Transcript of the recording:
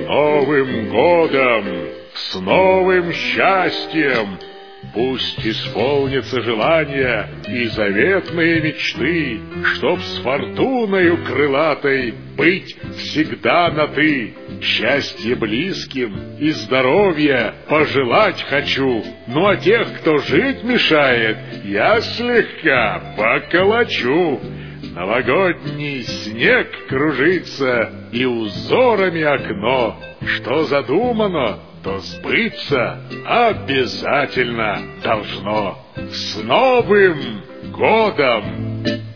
Новым годом! С новым счастьем! Пусть исполнятся желания и заветные мечты, чтоб с фортуною крылатой быть всегда на «ты». Счастье близким и здоровья пожелать хочу, ну а тех, кто жить мешает, я слегка поколочу. Новогодний снег кружится, и узорами окно. Что задумано, то сбыться обязательно должно. С Новым годом!